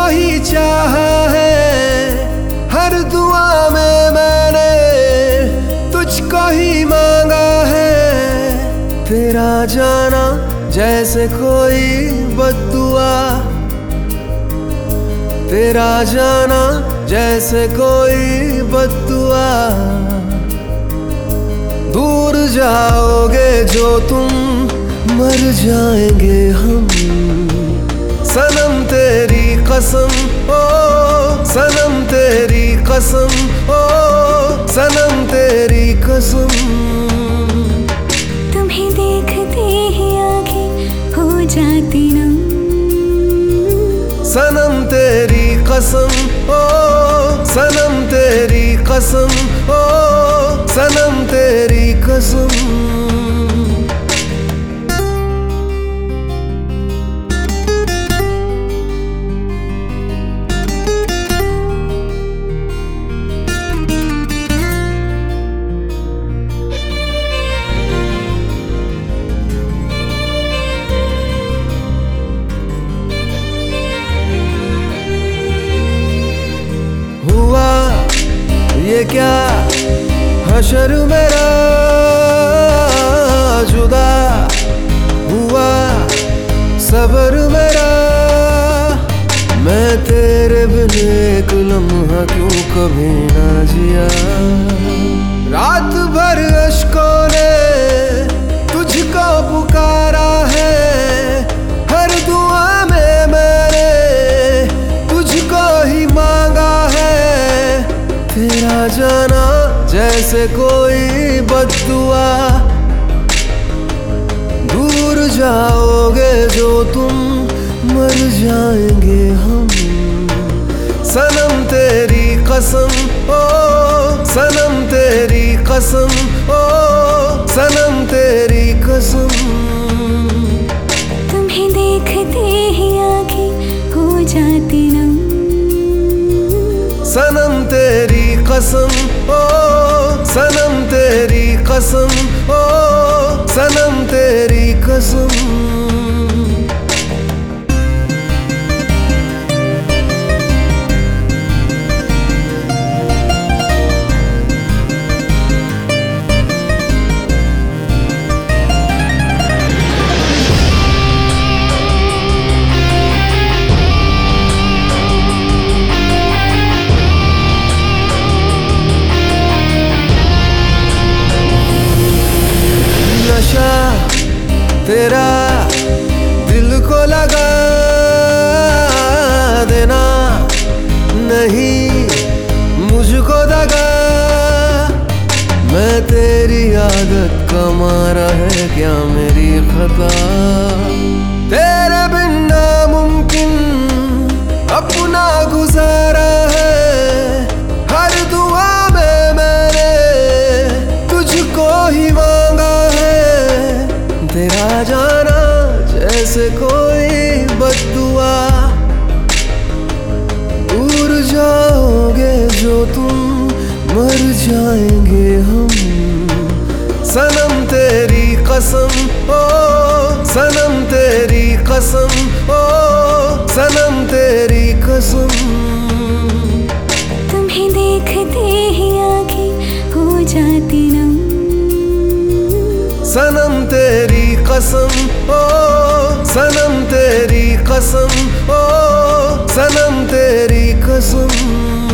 ही चाहा है, हर दुआ में मैंने तुझको ही मांगा है। तेरा जाना जैसे कोई बद्दुआ, तेरा जाना जैसे कोई बद्दुआ। दूर जाओगे जो तुम, मर जाएंगे हम। सनम तेरी कसम, ओ सनम तेरी कसम, ओ सनम तेरी कसम। तुम्हें देखते ही आंखें हो जाती नम। सनम तेरी कसम, ओ सनम तेरी कसम, ओ सनम तेरी कसम। हुआ ये क्या हशर मेरा, जुदा हुआ सबर मेरा। मैं तेरे बिन एक लम्हा क्यों कभी ना जिया। रात भर अश्कों ने तुझको पुकारा है, हर दुआ में मैंने तुझको ही मांगा है। तेरा जाना जैसे कोई बद्दुआ, दूर जाओगे जो तुम, मर जाएंगे हम। सनम तेरी कसम, ओ सनम तेरी कसम, ओ सनम तेरी कसम। तुम्हें देखते ही आंखें हो जाती नम। सनम तेरी कसम, ओ सनम तेरी कसम, ओ सनम तेरी कसम। नशा तेरा दिल को लगा देना, नहीं मुझको दगा। मैं तेरी आदत का मारा है क्या मेरी खता। तेरे बिन नामुमकिन अपना गुजारा है, हर दुआ में मैंने तुझको ही मांगा है। तेरा जाना जैसे कोई बद्दुआ, दूर जाओगे जो तुम, मर जाएंगे हम। सनम तेरी कसम, ओ सनम तेरी कसम, ओ सनम तेरी कसम। तुम्हें देखते ही आंखें हो जाती नम। सनम तेरी कसम, ओ सनम तेरी कसम, ओ सनम तेरी कसम।